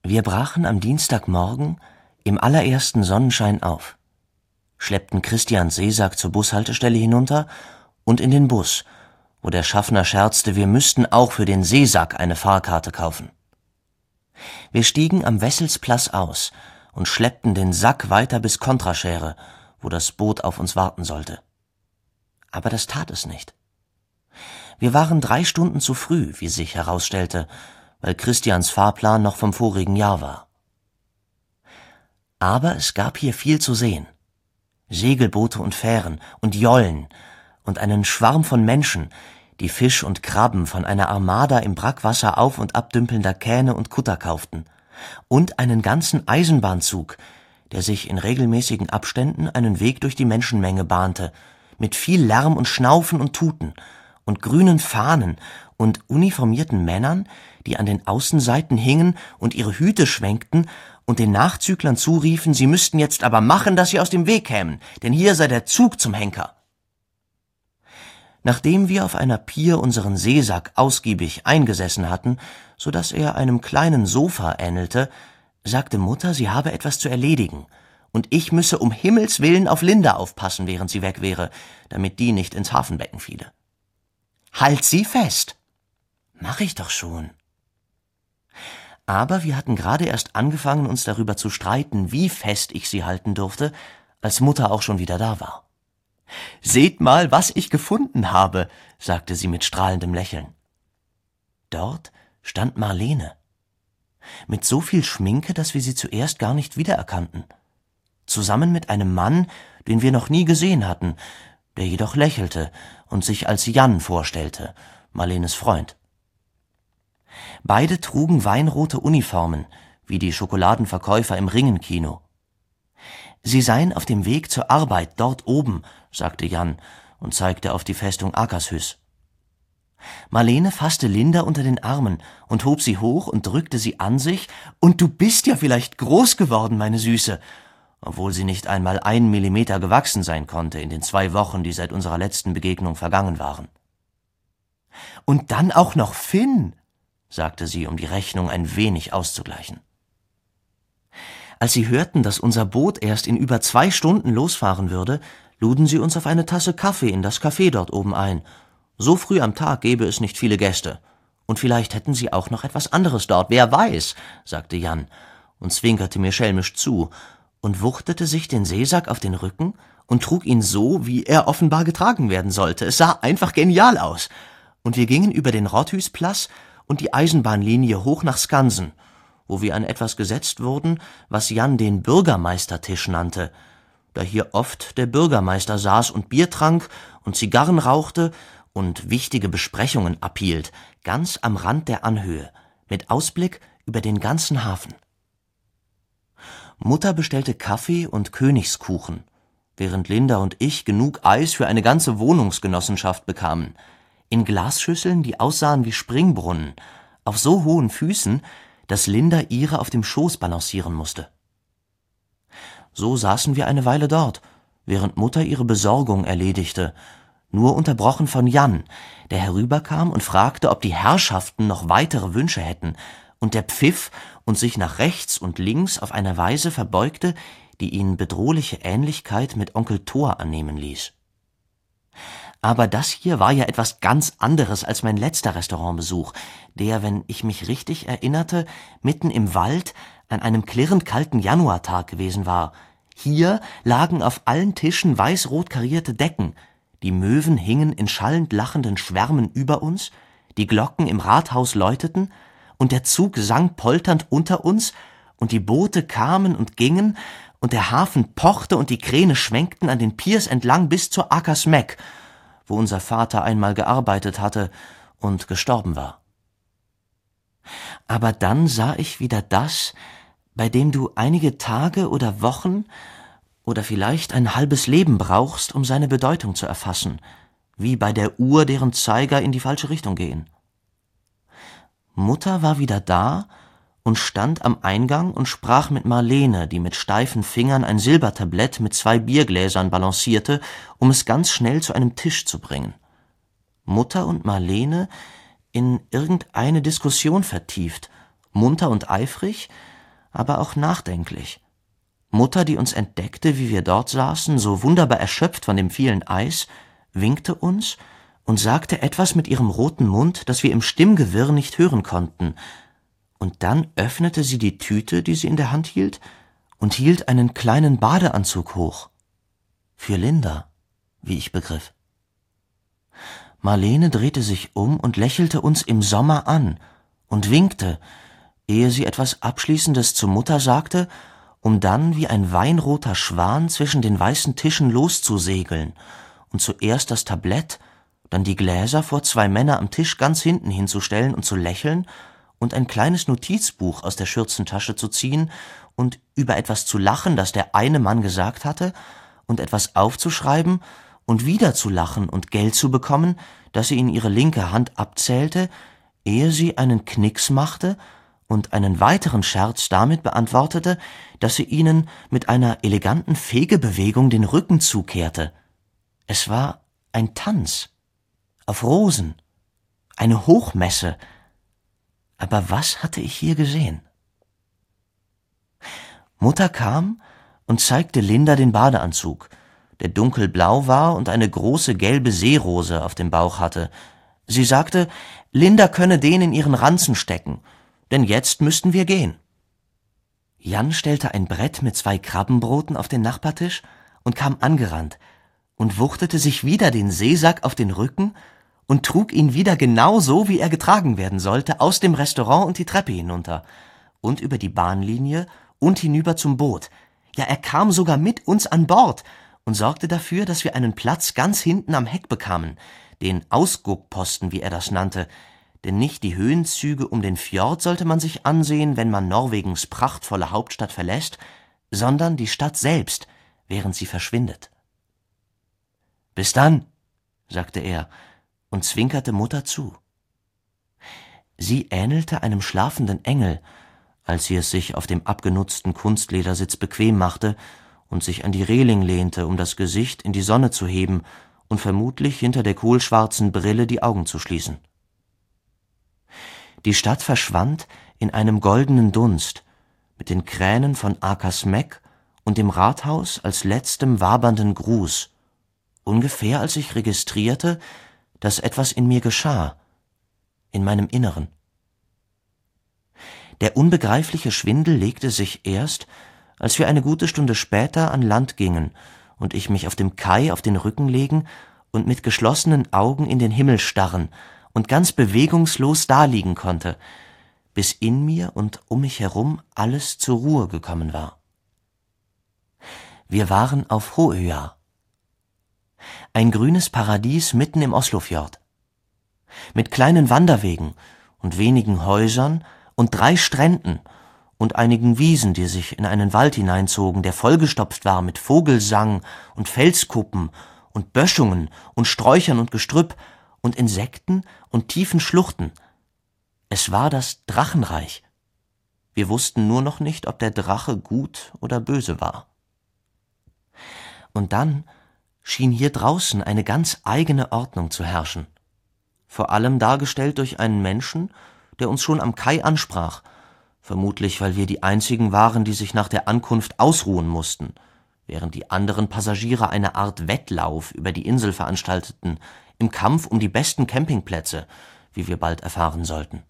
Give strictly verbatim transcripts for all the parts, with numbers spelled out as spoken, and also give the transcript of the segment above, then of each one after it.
Wir brachen am Dienstagmorgen im allerersten Sonnenschein auf, schleppten Christians Seesack zur Bushaltestelle hinunter und in den Bus, wo der Schaffner scherzte, wir müssten auch für den Seesack eine Fahrkarte kaufen. Wir stiegen am Wesselsplatz aus und schleppten den Sack weiter bis Kontraschere, wo das Boot auf uns warten sollte. Aber das tat es nicht. Wir waren drei Stunden zu früh, wie sich herausstellte, weil Christians Fahrplan noch vom vorigen Jahr war. Aber es gab hier viel zu sehen. Segelboote und Fähren und Jollen und einen Schwarm von Menschen, die Fisch und Krabben von einer Armada im Brackwasser auf- und abdümpelnder Kähne und Kutter kauften, und einen ganzen Eisenbahnzug, der sich in regelmäßigen Abständen einen Weg durch die Menschenmenge bahnte, mit viel Lärm und Schnaufen und Tuten und grünen Fahnen und uniformierten Männern, die an den Außenseiten hingen und ihre Hüte schwenkten und den Nachzüglern zuriefen, sie müssten jetzt aber machen, dass sie aus dem Weg kämen, denn hier sei der Zug zum Henker. Nachdem wir auf einer Pier unseren Seesack ausgiebig eingesessen hatten, so dass er einem kleinen Sofa ähnelte, sagte Mutter, sie habe etwas zu erledigen, und ich müsse um Himmels willen auf Linda aufpassen, während sie weg wäre, damit die nicht ins Hafenbecken fiele. »Halt sie fest!« »Mach ich doch schon.« Aber wir hatten gerade erst angefangen, uns darüber zu streiten, wie fest ich sie halten durfte, als Mutter auch schon wieder da war. »Seht mal, was ich gefunden habe«, sagte sie mit strahlendem Lächeln. Dort stand Marlene, mit so viel Schminke, dass wir sie zuerst gar nicht wiedererkannten, zusammen mit einem Mann, den wir noch nie gesehen hatten, der jedoch lächelte und sich als Jan vorstellte, Marlenes Freund. Beide trugen weinrote Uniformen, wie die Schokoladenverkäufer im Ringenkino. »Sie seien auf dem Weg zur Arbeit dort oben«, sagte Jan und zeigte auf die Festung Akershus. Marlene fasste Linda unter den Armen und hob sie hoch und drückte sie an sich. »Und du bist ja vielleicht groß geworden, meine Süße«, obwohl sie nicht einmal ein Millimeter gewachsen sein konnte in den zwei Wochen, die seit unserer letzten Begegnung vergangen waren. »Und dann auch noch Finn«, sagte sie, um die Rechnung ein wenig auszugleichen. Als sie hörten, dass unser Boot erst in über zwei Stunden losfahren würde, luden sie uns auf eine Tasse Kaffee in das Café dort oben ein. So früh am Tag gäbe es nicht viele Gäste. Und vielleicht hätten sie auch noch etwas anderes dort, wer weiß, sagte Jan und zwinkerte mir schelmisch zu und wuchtete sich den Seesack auf den Rücken und trug ihn so, wie er offenbar getragen werden sollte. Es sah einfach genial aus. Und wir gingen über den Rothhusplatz und die Eisenbahnlinie hoch nach Skansen, wo wir an etwas gesetzt wurden, was Jan den Bürgermeistertisch nannte, da hier oft der Bürgermeister saß und Bier trank und Zigarren rauchte und wichtige Besprechungen abhielt, ganz am Rand der Anhöhe, mit Ausblick über den ganzen Hafen. Mutter bestellte Kaffee und Königskuchen, während Linda und ich genug Eis für eine ganze Wohnungsgenossenschaft bekamen, in Glasschüsseln, die aussahen wie Springbrunnen, auf so hohen Füßen, dass Linda ihre auf dem Schoß balancieren musste. So saßen wir eine Weile dort, während Mutter ihre Besorgung erledigte, nur unterbrochen von Jan, der herüberkam und fragte, ob die Herrschaften noch weitere Wünsche hätten, und der pfiff und sich nach rechts und links auf eine Weise verbeugte, die ihn bedrohliche Ähnlichkeit mit Onkel Thor annehmen ließ. Aber das hier war ja etwas ganz anderes als mein letzter Restaurantbesuch, der, wenn ich mich richtig erinnerte, mitten im Wald an einem klirrend kalten Januartag gewesen war. Hier lagen auf allen Tischen weiß-rot karierte Decken, die Möwen hingen in schallend lachenden Schwärmen über uns, die Glocken im Rathaus läuteten, und der Zug sang polternd unter uns, und die Boote kamen und gingen, und der Hafen pochte und die Kräne schwenkten an den Piers entlang bis zur Akersmeck, wo unser Vater einmal gearbeitet hatte und gestorben war. Aber dann sah ich wieder das, bei dem du einige Tage oder Wochen oder vielleicht ein halbes Leben brauchst, um seine Bedeutung zu erfassen, wie bei der Uhr, deren Zeiger in die falsche Richtung gehen. Mutter war wieder da und stand am Eingang und sprach mit Marlene, die mit steifen Fingern ein Silbertablett mit zwei Biergläsern balancierte, um es ganz schnell zu einem Tisch zu bringen. Mutter und Marlene in irgendeine Diskussion vertieft, munter und eifrig, aber auch nachdenklich. Mutter, die uns entdeckte, wie wir dort saßen, so wunderbar erschöpft von dem vielen Eis, winkte uns und sagte etwas mit ihrem roten Mund, das wir im Stimmgewirr nicht hören konnten. Und dann öffnete sie die Tüte, die sie in der Hand hielt, und hielt einen kleinen Badeanzug hoch. Für Linda, wie ich begriff. Marlene drehte sich um und lächelte uns im Sommer an und winkte, ehe sie etwas Abschließendes zur Mutter sagte, um dann wie ein weinroter Schwan zwischen den weißen Tischen loszusegeln und zuerst das Tablett, dann die Gläser vor zwei Männer am Tisch ganz hinten hinzustellen und zu lächeln und ein kleines Notizbuch aus der Schürzentasche zu ziehen und über etwas zu lachen, das der eine Mann gesagt hatte, und etwas aufzuschreiben und wieder zu lachen und Geld zu bekommen, das sie in ihre linke Hand abzählte, ehe sie einen Knicks machte und einen weiteren Scherz damit beantwortete, dass sie ihnen mit einer eleganten Fegebewegung den Rücken zukehrte. Es war ein Tanz auf Rosen, eine Hochmesse. Aber was hatte ich hier gesehen? Mutter kam und zeigte Linda den Badeanzug, der dunkelblau war und eine große gelbe Seerose auf dem Bauch hatte. Sie sagte, Linda könne den in ihren Ranzen stecken, denn jetzt müssten wir gehen. Jan stellte ein Brett mit zwei Krabbenbroten auf den Nachbartisch und kam angerannt und wuchtete sich wieder den Seesack auf den Rücken und trug ihn wieder genau so, wie er getragen werden sollte, aus dem Restaurant und die Treppe hinunter und über die Bahnlinie und hinüber zum Boot. Ja, er kam sogar mit uns an Bord und sorgte dafür, dass wir einen Platz ganz hinten am Heck bekamen, den Ausguckposten, wie er das nannte, denn nicht die Höhenzüge um den Fjord sollte man sich ansehen, wenn man Norwegens prachtvolle Hauptstadt verlässt, sondern die Stadt selbst, während sie verschwindet. »Bis dann«, sagte er und zwinkerte Mutter zu. Sie ähnelte einem schlafenden Engel, als sie es sich auf dem abgenutzten Kunstledersitz bequem machte und sich an die Reling lehnte, um das Gesicht in die Sonne zu heben und vermutlich hinter der kohlschwarzen Brille die Augen zu schließen. Die Stadt verschwand in einem goldenen Dunst, mit den Kränen von Akersmeck und dem Rathaus als letztem wabernden Gruß, ungefähr als ich registrierte, dass etwas in mir geschah, in meinem Inneren. Der unbegreifliche Schwindel legte sich erst, als wir eine gute Stunde später an Land gingen und ich mich auf dem Kai auf den Rücken legen und mit geschlossenen Augen in den Himmel starren und ganz bewegungslos daliegen konnte, bis in mir und um mich herum alles zur Ruhe gekommen war. Wir waren auf Hoøya, ein grünes Paradies mitten im Oslofjord, mit kleinen Wanderwegen und wenigen Häusern und drei Stränden und einigen Wiesen, die sich in einen Wald hineinzogen, der vollgestopft war mit Vogelsang und Felskuppen und Böschungen und Sträuchern und Gestrüpp und Insekten und tiefen Schluchten. Es war das Drachenreich. Wir wussten nur noch nicht, ob der Drache gut oder böse war. Und dann schien hier draußen eine ganz eigene Ordnung zu herrschen, vor allem dargestellt durch einen Menschen, der uns schon am Kai ansprach, vermutlich weil wir die einzigen waren, die sich nach der Ankunft ausruhen mussten, während die anderen Passagiere eine Art Wettlauf über die Insel veranstalteten, im Kampf um die besten Campingplätze, wie wir bald erfahren sollten.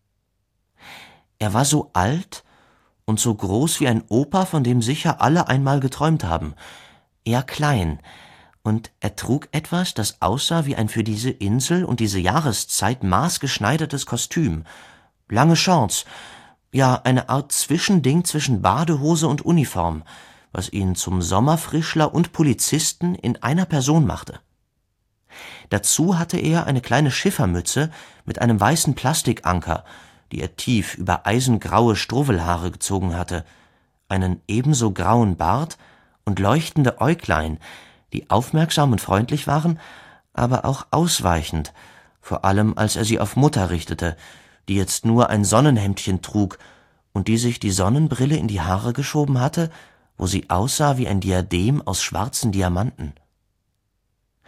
Er war so alt und so groß wie ein Opa, von dem sicher alle einmal geträumt haben, eher klein, und er trug etwas, das aussah wie ein für diese Insel und diese Jahreszeit maßgeschneidertes Kostüm, lange Shorts, ja eine Art Zwischending zwischen Badehose und Uniform, was ihn zum Sommerfrischler und Polizisten in einer Person machte. Dazu hatte er eine kleine Schiffermütze mit einem weißen Plastikanker, die er tief über eisengraue Struwwelhaare gezogen hatte, einen ebenso grauen Bart und leuchtende Äuglein, die aufmerksam und freundlich waren, aber auch ausweichend, vor allem als er sie auf Mutter richtete, die jetzt nur ein Sonnenhemdchen trug und die sich die Sonnenbrille in die Haare geschoben hatte, wo sie aussah wie ein Diadem aus schwarzen Diamanten.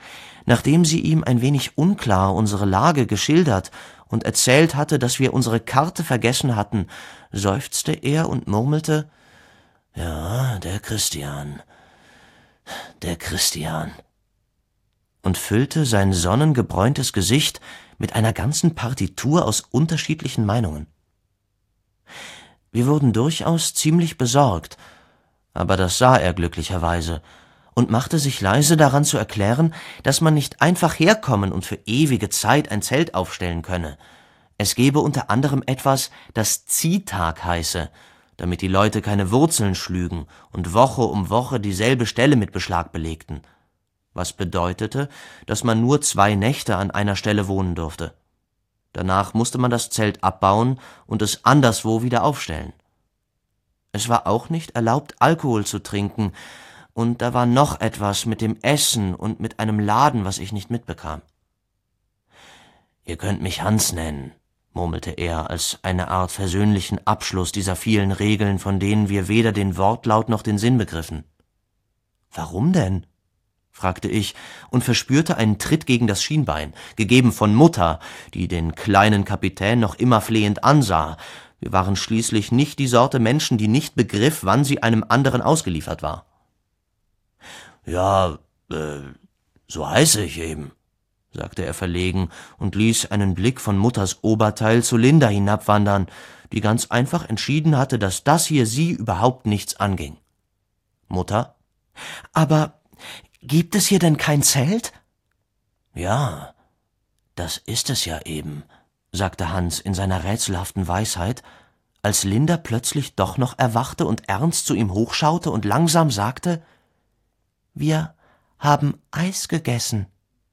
Nachdem sie ihm ein wenig unklar unsere Lage geschildert und erzählt hatte, dass wir unsere Karte vergessen hatten, seufzte er und murmelte: »Ja, der Christian, der Christian«, und füllte sein sonnengebräuntes Gesicht mit einer ganzen Partitur aus unterschiedlichen Meinungen. Wir wurden durchaus ziemlich besorgt, aber das sah er glücklicherweise und machte sich leise daran zu erklären, dass man nicht einfach herkommen und für ewige Zeit ein Zelt aufstellen könne. Es gebe unter anderem etwas, das Ziehtag heiße, damit die Leute keine Wurzeln schlügen und Woche um Woche dieselbe Stelle mit Beschlag belegten, was bedeutete, dass man nur zwei Nächte an einer Stelle wohnen durfte. Danach musste man das Zelt abbauen und es anderswo wieder aufstellen. Es war auch nicht erlaubt, Alkohol zu trinken, und da war noch etwas mit dem Essen und mit einem Laden, was ich nicht mitbekam. »Ihr könnt mich Hans nennen«, murmelte er als eine Art versöhnlichen Abschluss dieser vielen Regeln, von denen wir weder den Wortlaut noch den Sinn begriffen. »Warum denn?« fragte ich und verspürte einen Tritt gegen das Schienbein, gegeben von Mutter, die den kleinen Kapitän noch immer flehend ansah. Wir waren schließlich nicht die Sorte Menschen, die nicht begriff, wann sie einem anderen ausgeliefert war. »Ja, äh, so heiße ich eben«, sagte er verlegen und ließ einen Blick von Mutters Oberteil zu Linda hinabwandern, die ganz einfach entschieden hatte, dass das hier sie überhaupt nichts anging. Mutter: »Aber gibt es hier denn kein Zelt?« »Ja, das ist es ja eben«, sagte Hans in seiner rätselhaften Weisheit, als Linda plötzlich doch noch erwachte und ernst zu ihm hochschaute und langsam sagte: »Wir haben Eis gegessen.«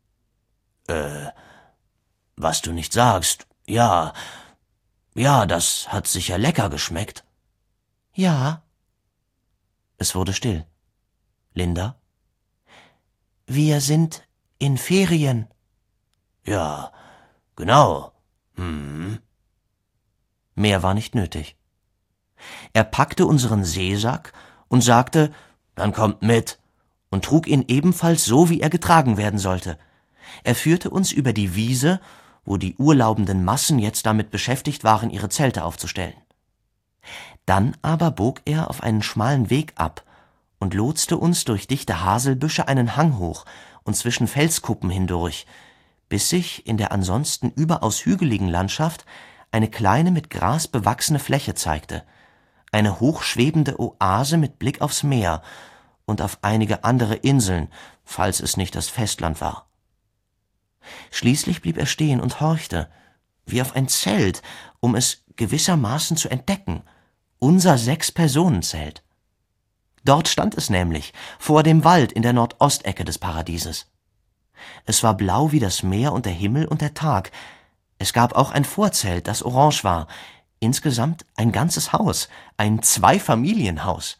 »Äh, was du nicht sagst, ja, ja, das hat sicher lecker geschmeckt.« »Ja.« Es wurde still. Linda: »Wir sind in Ferien.« »Ja, genau. Hm.« Mehr war nicht nötig. Er packte unseren Seesack und sagte: »Dann kommt mit«, und trug ihn ebenfalls so, wie er getragen werden sollte. Er führte uns über die Wiese, wo die urlaubenden Massen jetzt damit beschäftigt waren, ihre Zelte aufzustellen. Dann aber bog er auf einen schmalen Weg ab und lotste uns durch dichte Haselbüsche einen Hang hoch und zwischen Felskuppen hindurch, bis sich in der ansonsten überaus hügeligen Landschaft eine kleine mit Gras bewachsene Fläche zeigte, eine hochschwebende Oase mit Blick aufs Meer und auf einige andere Inseln, falls es nicht das Festland war. Schließlich blieb er stehen und horchte, wie auf ein Zelt, um es gewissermaßen zu entdecken, unser Sechs-Personen-Zelt. Dort stand es nämlich, vor dem Wald in der Nordostecke des Paradieses. Es war blau wie das Meer und der Himmel und der Tag. Es gab auch ein Vorzelt, das orange war. Insgesamt ein ganzes Haus, ein Zweifamilienhaus.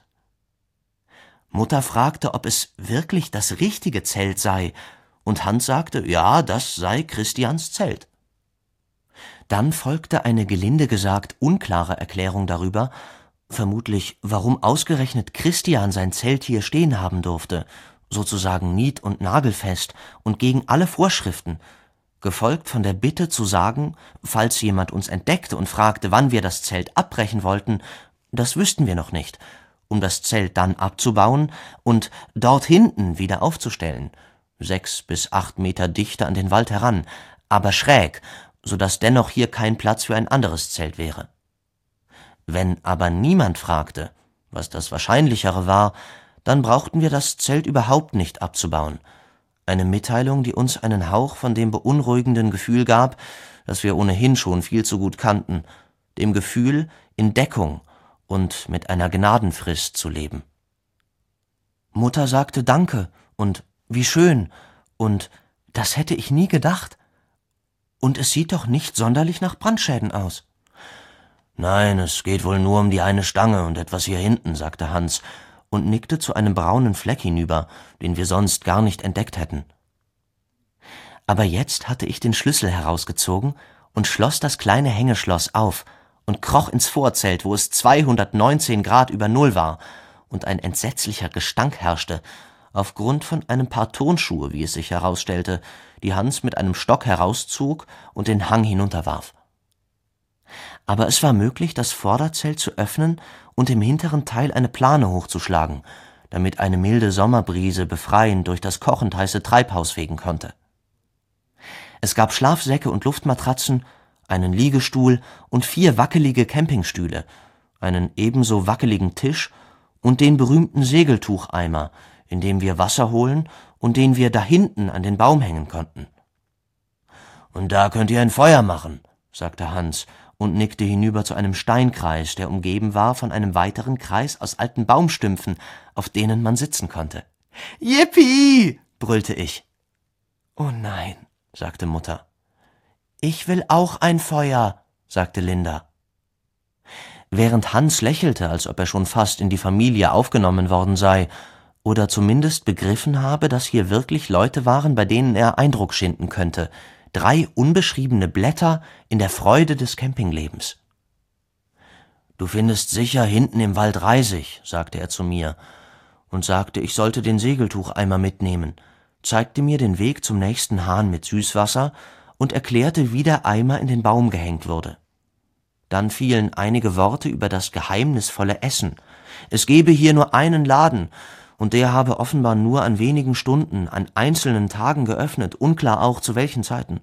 Mutter fragte, ob es wirklich das richtige Zelt sei, und Hans sagte, ja, das sei Christians Zelt. Dann folgte eine gelinde gesagt unklare Erklärung darüber, vermutlich, warum ausgerechnet Christian sein Zelt hier stehen haben durfte, sozusagen nied- und nagelfest und gegen alle Vorschriften, gefolgt von der Bitte zu sagen, falls jemand uns entdeckte und fragte, wann wir das Zelt abbrechen wollten, das wüssten wir noch nicht, um das Zelt dann abzubauen und dort hinten wieder aufzustellen, sechs bis acht Meter dichter an den Wald heran, aber schräg, so dass dennoch hier kein Platz für ein anderes Zelt wäre. Wenn aber niemand fragte, was das Wahrscheinlichere war, dann brauchten wir das Zelt überhaupt nicht abzubauen. Eine Mitteilung, die uns einen Hauch von dem beunruhigenden Gefühl gab, das wir ohnehin schon viel zu gut kannten, dem Gefühl, in Deckung und mit einer Gnadenfrist zu leben. Mutter sagte Danke und wie schön und das hätte ich nie gedacht. Und es sieht doch nicht sonderlich nach Brandschäden aus. Nein, es geht wohl nur um die eine Stange und etwas hier hinten, sagte Hans und nickte zu einem braunen Fleck hinüber, den wir sonst gar nicht entdeckt hätten. Aber jetzt hatte ich den Schlüssel herausgezogen und schloss das kleine Hängeschloss auf und kroch ins Vorzelt, wo es zweihundertneunzehn Grad über Null war und ein entsetzlicher Gestank herrschte, aufgrund von einem Paar Turnschuhe, wie es sich herausstellte, die Hans mit einem Stock herauszog und den Hang hinunterwarf. Aber es war möglich, das Vorderzelt zu öffnen und im hinteren Teil eine Plane hochzuschlagen, damit eine milde Sommerbrise befreiend durch das kochend heiße Treibhaus fegen konnte. Es gab Schlafsäcke und Luftmatratzen, einen Liegestuhl und vier wackelige Campingstühle, einen ebenso wackeligen Tisch und den berühmten Segeltucheimer, in dem wir Wasser holen und den wir da hinten an den Baum hängen konnten. »Und da könnt ihr ein Feuer machen«, sagte Hans und nickte hinüber zu einem Steinkreis, der umgeben war von einem weiteren Kreis aus alten Baumstümpfen, auf denen man sitzen konnte. »Yippie«, brüllte ich. »Oh nein«, sagte Mutter. »Ich will auch ein Feuer«, sagte Linda. Während Hans lächelte, als ob er schon fast in die Familie aufgenommen worden sei, oder zumindest begriffen habe, dass hier wirklich Leute waren, bei denen er Eindruck schinden könnte, drei unbeschriebene Blätter in der Freude des Campinglebens. »Du findest sicher hinten im Wald Reisig«, sagte er zu mir, und sagte, ich sollte den Segeltucheimer mitnehmen, zeigte mir den Weg zum nächsten Hahn mit Süßwasser und erklärte, wie der Eimer in den Baum gehängt wurde. Dann fielen einige Worte über das geheimnisvolle Essen. Es gebe hier nur einen Laden, und der habe offenbar nur an wenigen Stunden, an einzelnen Tagen geöffnet, unklar auch zu welchen Zeiten.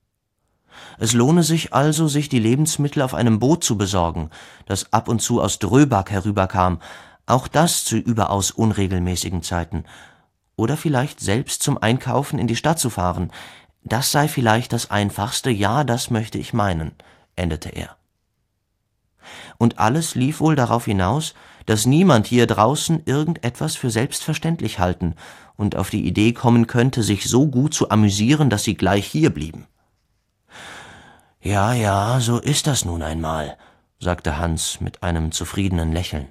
Es lohne sich also, sich die Lebensmittel auf einem Boot zu besorgen, das ab und zu aus Dröbak herüberkam, auch das zu überaus unregelmäßigen Zeiten, oder vielleicht selbst zum Einkaufen in die Stadt zu fahren. Das sei vielleicht das Einfachste, ja, das möchte ich meinen, endete er. Und alles lief wohl darauf hinaus, dass niemand hier draußen irgendetwas für selbstverständlich halten und auf die Idee kommen könnte, sich so gut zu amüsieren, dass sie gleich hier blieben. »Ja, ja, so ist das nun einmal«, sagte Hans mit einem zufriedenen Lächeln.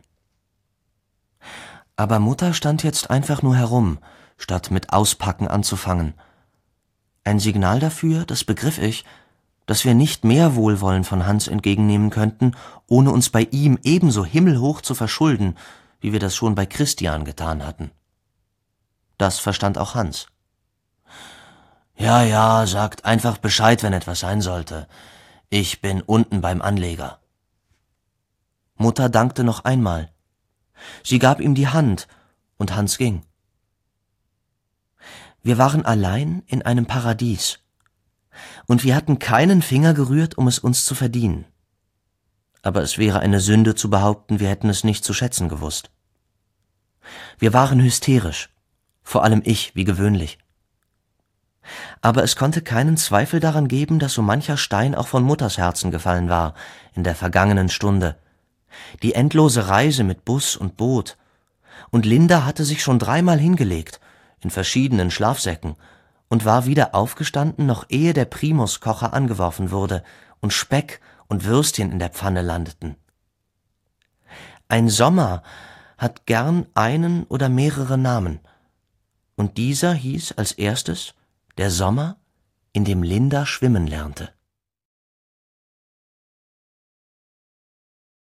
Aber Mutter stand jetzt einfach nur herum, statt mit Auspacken anzufangen. Ein Signal dafür, das begriff ich, dass wir nicht mehr Wohlwollen von Hans entgegennehmen könnten, ohne uns bei ihm ebenso himmelhoch zu verschulden, wie wir das schon bei Christian getan hatten. Das verstand auch Hans. »Ja, ja, sagt einfach Bescheid, wenn etwas sein sollte. Ich bin unten beim Anleger.« Mutter dankte noch einmal. Sie gab ihm die Hand, und Hans ging. Wir waren allein in einem Paradies, und wir hatten keinen Finger gerührt, um es uns zu verdienen. Aber es wäre eine Sünde zu behaupten, wir hätten es nicht zu schätzen gewusst. Wir waren hysterisch, vor allem ich, wie gewöhnlich. Aber es konnte keinen Zweifel daran geben, dass so mancher Stein auch von Mutters Herzen gefallen war in der vergangenen Stunde. Die endlose Reise mit Bus und Boot. Und Linda hatte sich schon dreimal hingelegt, in verschiedenen Schlafsäcken, und war wieder aufgestanden, noch ehe der Primuskocher angeworfen wurde und Speck und Würstchen in der Pfanne landeten. Ein Sommer hat gern einen oder mehrere Namen, und dieser hieß als erstes der Sommer, in dem Linda schwimmen lernte.